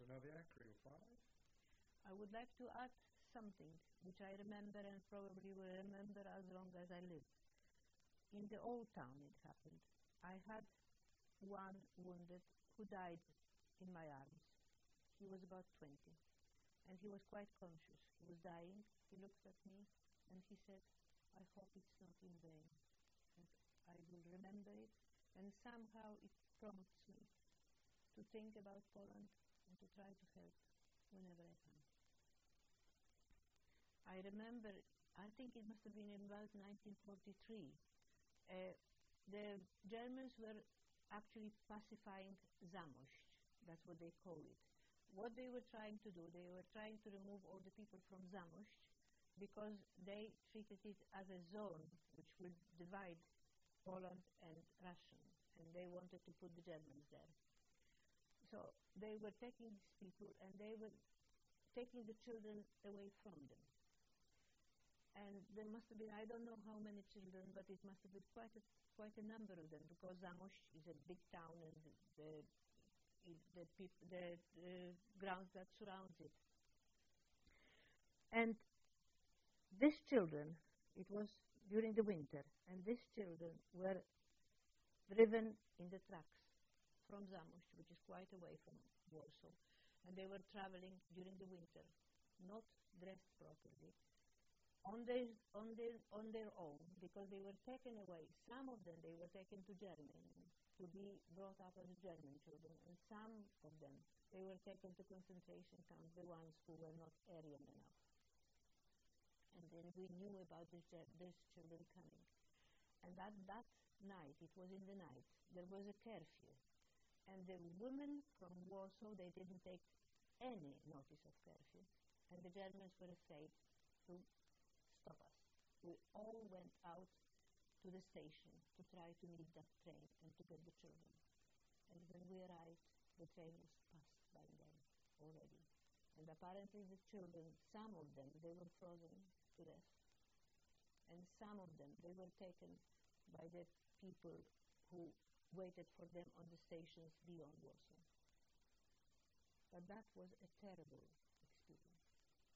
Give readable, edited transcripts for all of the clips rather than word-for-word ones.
Nadia, Creel 5. I would like to add something which I remember and probably will remember as long as I live. In the old town it happened. I had one wounded who died in my arms. He was about 20 and he was quite conscious. He was dying. He looked at me and he said, "I hope it's not in vain." And I will remember it, and somehow it prompts me to think about Poland and to try to help whenever I can. I remember, I think it must have been in about 1943, the Germans were actually pacifying Zamość. That's what they call it. What they were trying to do, they were trying to remove all the people from Zamość because they treated it as a zone which would divide Poland and Russia, and they wanted to put the Germans there. So they were taking these people and they were taking the children away from them. And there must have been, I don't know how many children, but it must have been quite a number of them, because Zamość is a big town and the grounds that surrounds it. And these children, it was during the winter, and these children were driven in the trucks from Zamość, which is quite away from Warsaw, and they were traveling during the winter, not dressed properly, on their own, because they were taken away. Some of them, they were taken to Germany to be brought up as German children, and some of them, they were taken to concentration camps, the ones who were not Aryan enough. And then we knew about these children coming. And that night, it was in the night, there was a curfew. And the women from Warsaw, they didn't take any notice of curfew. And the Germans were afraid to stop us. We all went out to the station to try to meet that train and to get the children. And when we arrived, the train was passed by them already. And apparently the children, some of them, they were frozen to death. And some of them, they were taken by the people who waited for them on the stations beyond Warsaw. But that was a terrible experience.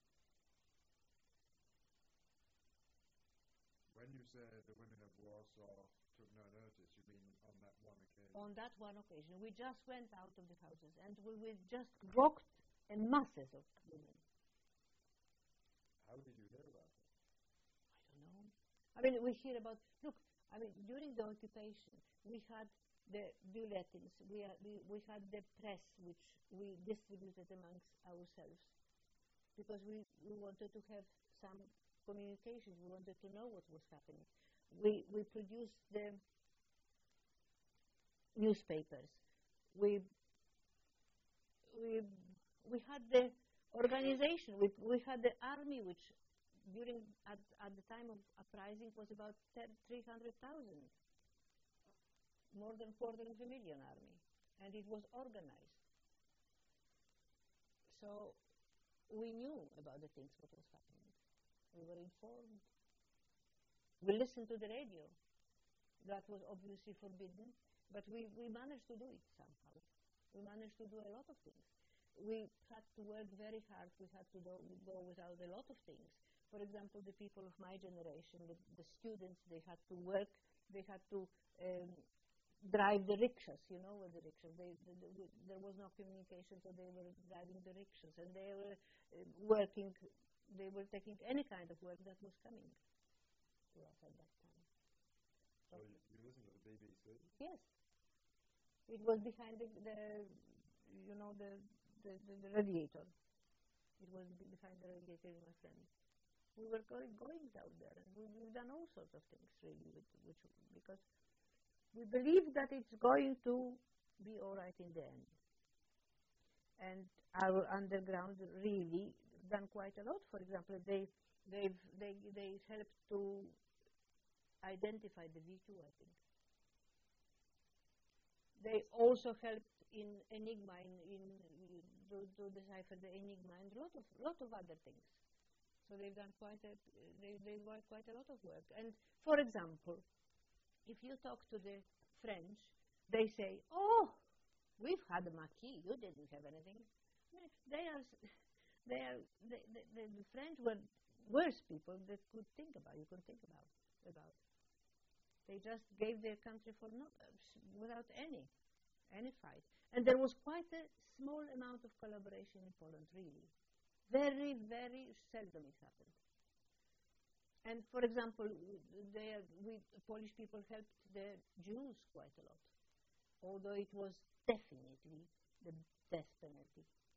When you say the women of Warsaw took no notice, you mean on that one occasion? On that one occasion. We just went out of the houses and we just walked in masses of women. How did you hear about it? I don't know. I mean, we hear about, look, I mean, during the occupation, we had the bulletins, we had the press, which we distributed amongst ourselves, because we wanted to have some communications, we wanted to know what was happening. We produced the newspapers. We had the organization, we had the army, which at the time of uprising was about 300,000, more than 250,000 army, and it was organized. So we knew about the things what was happening. We were informed. We listened to the radio. That was obviously forbidden, but we managed to do it somehow. We managed to do a lot of things. We had to work very hard. We had to go without a lot of things. For example, the people of my generation, the students, they had to work. They had to drive the rickshaws, you know, with the rickshaws. There was no communication, so they were driving the rickshaws, and they were working. They were taking any kind of work that was coming to us at that time. So you listened to the BBC? Yes. It was behind the radiator. It was behind the radiator, my friend. We were going down there, and we've done all sorts of things, really, because we believe that it's going to be all right in the end. And our underground really done quite a lot. For example, they helped to identify the V2, I think. They also helped in Enigma, to decipher the Enigma, and a lot of other things. So they've done quite a lot of work. And for example, if you talk to the French, they say, "Oh, we've had a Maquis. You didn't have anything." They are the French were worse people that you could think about. About. They just gave their country for without any fight. And there was quite a small amount of collaboration in Poland, really. Very, very seldom it happened. And for example, Polish people helped the Jews quite a lot, although it was definitely the death penalty